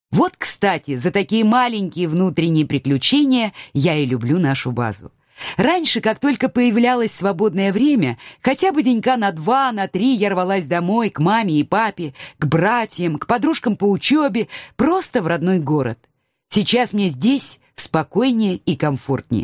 Вот, кстати, за такие маленькие внутренние приключения я и люблю нашу базу. Раньше, как только появлялось свободное время, хотя бы денька на 2, на 3 я рвалась домой к маме и папе, к братьям, к подружкам по учебе, просто в родной город. Сейчас мне здесь спокойнее и комфортнее.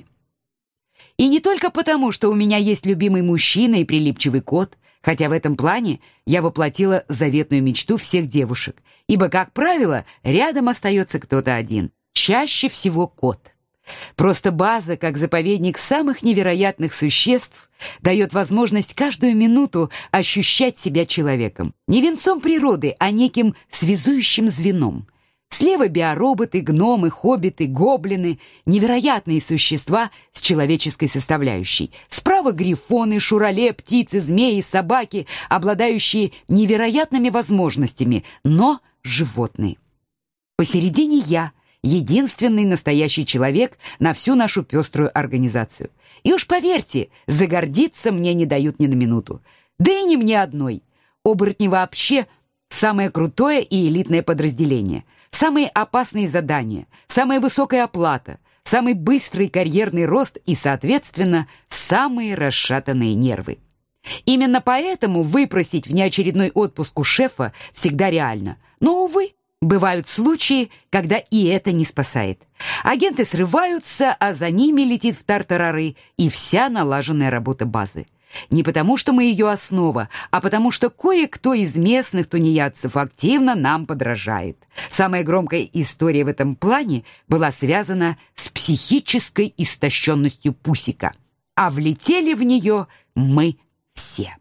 И не только потому, что у меня есть любимый мужчина и прилипчивый кот, хотя в этом плане я воплотила заветную мечту всех девушек, ибо, как правило, рядом остается кто-то один, чаще всего кот. Просто база, как заповедник самых невероятных существ, дает возможность каждую минуту ощущать себя человеком. Не венцом природы, а неким связующим звеном. Слева биороботы, гномы, хоббиты, гоблины, невероятные существа с человеческой составляющей. Справа грифоны, шурале, птицы, змеи, собаки, обладающие невероятными возможностями, но животные. Посередине я, единственный настоящий человек на всю нашу пеструю организацию. И уж поверьте, загордиться мне не дают ни на минуту. Да и не мне одной. Оборотни вообще самое крутое и элитное подразделение. Самые опасные задания, самая высокая оплата, самый быстрый карьерный рост и, соответственно, самые расшатанные нервы. Именно поэтому выпросить внеочередной отпуск у шефа всегда реально. Но, увы, бывают случаи, когда и это не спасает. Агенты срываются, а за ними летит в тартарары и вся налаженная работа базы. Не потому, что мы ее основа, а потому, что кое-кто из местных тунеядцев активно нам подражает. Самая громкая история в этом плане была связана с психической истощенностью Пусика. А влетели в нее мы все.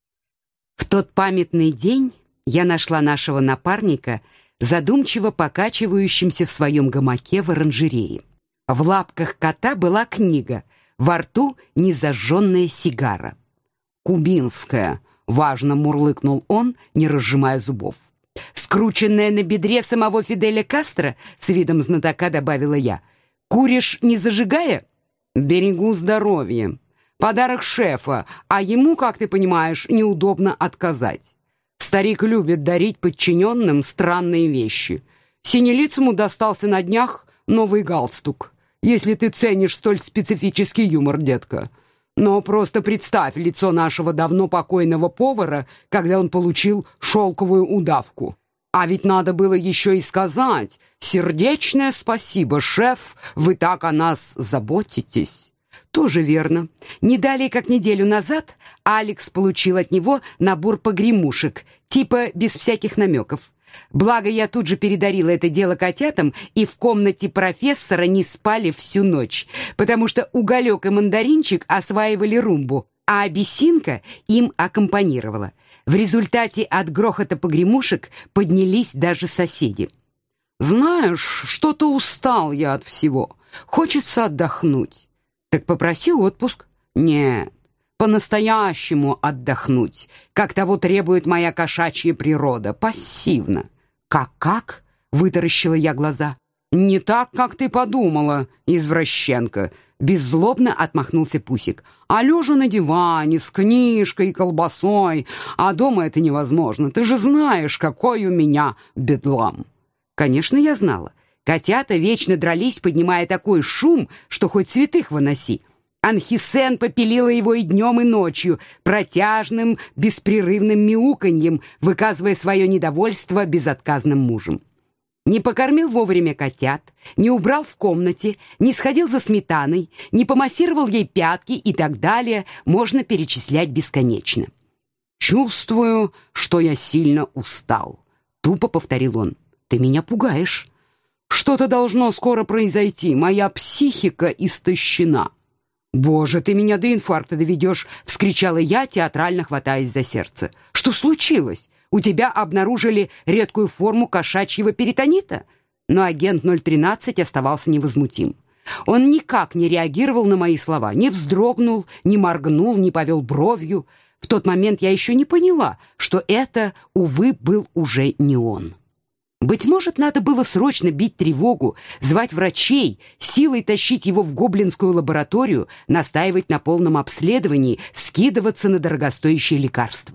В тот памятный день я нашла нашего напарника, задумчиво покачивающимся в своем гамаке в оранжерее. В лапках кота была книга, во рту незажженная сигара. «Кубинская», — важно мурлыкнул он, не разжимая зубов. «Скрученная на бедре самого Фиделя Кастро», — с видом знатока добавила я. «Куришь, не зажигая?» «Берегу здоровья. Подарок шефа, а ему, как ты понимаешь, неудобно отказать. Старик любит дарить подчиненным странные вещи. Синелицему достался на днях новый галстук. Если ты ценишь столь специфический юмор, детка. Но просто представь лицо нашего давно покойного повара, когда он получил шелковую удавку. А ведь надо было еще и сказать: «Сердечное спасибо, шеф, вы так о нас заботитесь». Тоже верно. Не далее, как неделю назад, Алекс получил от него набор погремушек, типа без всяких намеков. Благо, я тут же передарила это дело котятам, и в комнате профессора не спали всю ночь, потому что Уголек и Мандаринчик осваивали румбу, а Абиссинка им аккомпанировала. В результате от грохота погремушек поднялись даже соседи. «Знаешь, что-то устал я от всего. Хочется отдохнуть». «Так попроси отпуск». «Нет, по-настоящему отдохнуть, как того требует моя кошачья природа, пассивно». «Как?» — вытаращила я глаза. «Не так, как ты подумала, извращенка», — беззлобно отмахнулся Пусик. «А лежа на диване с книжкой и колбасой, а дома это невозможно. Ты же знаешь, какой у меня бедлам». Конечно, я знала. Котята вечно дрались, поднимая такой шум, что хоть святых выноси. Анхисен попилила его и днем, и ночью, протяжным, беспрерывным мяуканьем, выказывая свое недовольство безотказным мужем. Не покормил вовремя котят, не убрал в комнате, не сходил за сметаной, не помассировал ей пятки и так далее, можно перечислять бесконечно. «Чувствую, что я сильно устал», — тупо повторил он. «Ты меня пугаешь. Что-то должно скоро произойти, моя психика истощена». «Боже, ты меня до инфаркта доведешь!» — вскричала я, театрально хватаясь за сердце. «Что случилось? У тебя обнаружили редкую форму кошачьего перитонита?» Но агент 013 оставался невозмутим. Он никак не реагировал на мои слова, не вздрогнул, не моргнул, не повел бровью. В тот момент я еще не поняла, что это, увы, был уже не он. Быть может, надо было срочно бить тревогу, звать врачей, силой тащить его в гоблинскую лабораторию, настаивать на полном обследовании, скидываться на дорогостоящие лекарства.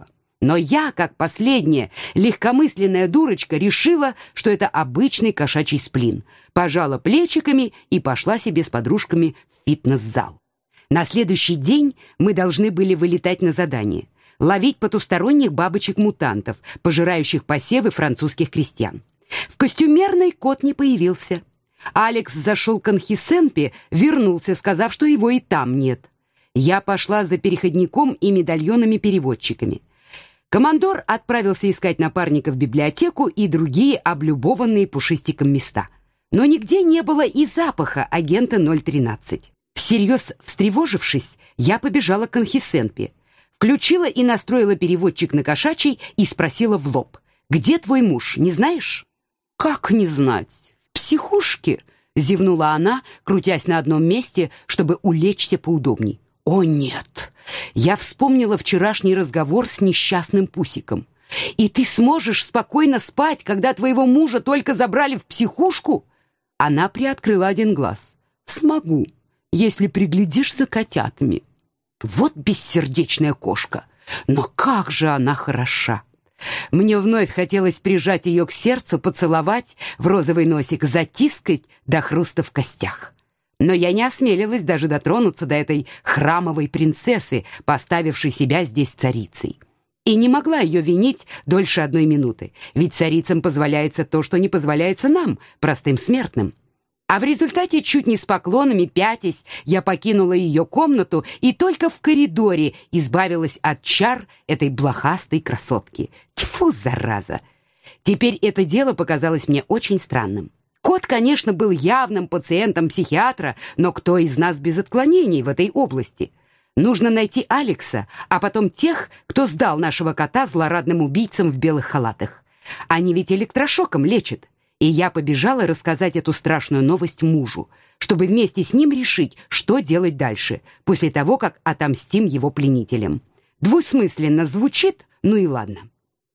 Но я, как последняя легкомысленная дурочка, решила, что это обычный кошачий сплин, пожала плечиками и пошла себе с подружками в фитнес-зал. На следующий день мы должны были вылетать на задание, ловить потусторонних бабочек-мутантов, пожирающих посевы французских крестьян. В костюмерной кот не появился. Алекс зашел к Анхисенпе, вернулся, сказав, что его и там нет. Я пошла за переходником и медальонами-переводчиками. Командор отправился искать напарника в библиотеку и другие облюбованные пушистиком места. Но нигде не было и запаха агента 013. Всерьез встревожившись, я побежала к Анхисенпе, включила и настроила переводчик на кошачий и спросила в лоб: «Где твой муж, не знаешь?» «Как не знать? В психушке?» — зевнула она, крутясь на одном месте, чтобы улечься поудобней. «О, нет! Я вспомнила вчерашний разговор с несчастным Пусиком. И ты сможешь спокойно спать, когда твоего мужа только забрали в психушку?» Она приоткрыла один глаз. «Смогу, если приглядишь за котятами». Вот бессердечная кошка. Но как же она хороша! Мне вновь хотелось прижать ее к сердцу, поцеловать в розовый носик, затискать до хруста в костях. Но я не осмелилась даже дотронуться до этой храмовой принцессы, поставившей себя здесь царицей. И не могла ее винить дольше 1 минуты, ведь царицам позволяется то, что не позволяется нам, простым смертным. А в результате, чуть не с поклонами пятясь, я покинула ее комнату и только в коридоре избавилась от чар этой блохастой красотки. Тьфу, зараза! Теперь это дело показалось мне очень странным. Кот, конечно, был явным пациентом психиатра, но кто из нас без отклонений в этой области? Нужно найти Алекса, а потом тех, кто сдал нашего кота злорадным убийцам в белых халатах. Они ведь электрошоком лечат. И я побежала рассказать эту страшную новость мужу, чтобы вместе с ним решить, что делать дальше, после того, как отомстим его пленителям. Двусмысленно звучит, ну и ладно.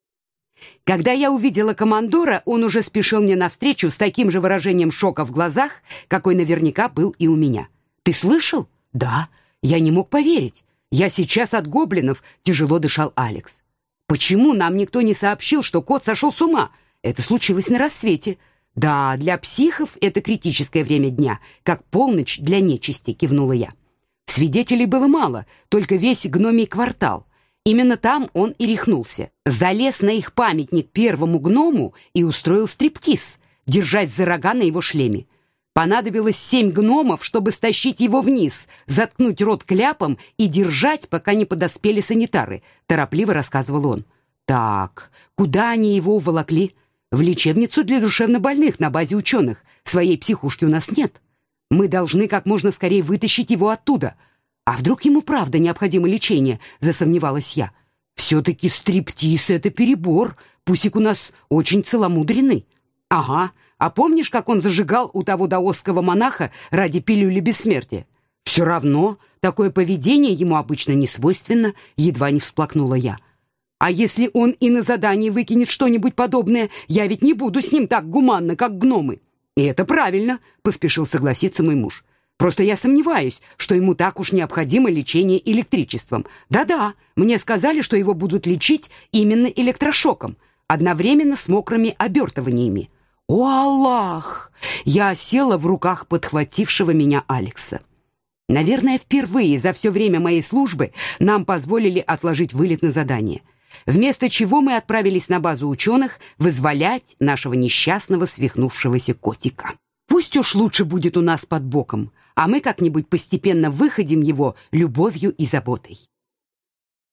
Когда я увидела командора, он уже спешил мне навстречу с таким же выражением шока в глазах, какой наверняка был и у меня. «Ты слышал?» «Да». Я не мог поверить. «Я сейчас от гоблинов», — тяжело дышал Алекс. «Почему нам никто не сообщил, что кот сошел с ума? Это случилось на рассвете». «Да, для психов это критическое время дня, как полночь для нечисти», — кивнула я. Свидетелей было мало, только весь гномий квартал. Именно там он и рехнулся. Залез на их памятник первому гному и устроил стриптиз, держась за рога на его шлеме. Понадобилось 7 гномов, чтобы стащить его вниз, заткнуть рот кляпом и держать, пока не подоспели санитары, торопливо рассказывал он. «Так, куда они его уволокли?» «В лечебницу для душевнобольных на базе ученых. Своей психушки у нас нет. Мы должны как можно скорее вытащить его оттуда. А вдруг ему правда необходимо лечение?» — засомневалась я. «Все-таки стриптиз — это перебор. Пусик у нас очень целомудренный». «Ага. А помнишь, как он зажигал у того даосского монаха ради пилюли бессмертия?» «Все равно. Такое поведение ему обычно не свойственно», — едва не всплакнула я. «А если он и на задании выкинет что-нибудь подобное, я ведь не буду с ним так гуманно, как гномы». «И это правильно», — поспешил согласиться мой муж. «Просто я сомневаюсь, что ему так уж необходимо лечение электричеством. Да-да, мне сказали, что его будут лечить именно электрошоком, одновременно с мокрыми обертываниями». «О, Аллах!» Я села в руках подхватившего меня Алекса. Наверное, впервые за все время моей службы нам позволили отложить вылет на задание, вместо чего мы отправились на базу ученых вызволять нашего несчастного свихнувшегося котика. Пусть уж лучше будет у нас под боком, а мы как-нибудь постепенно выходим его любовью и заботой.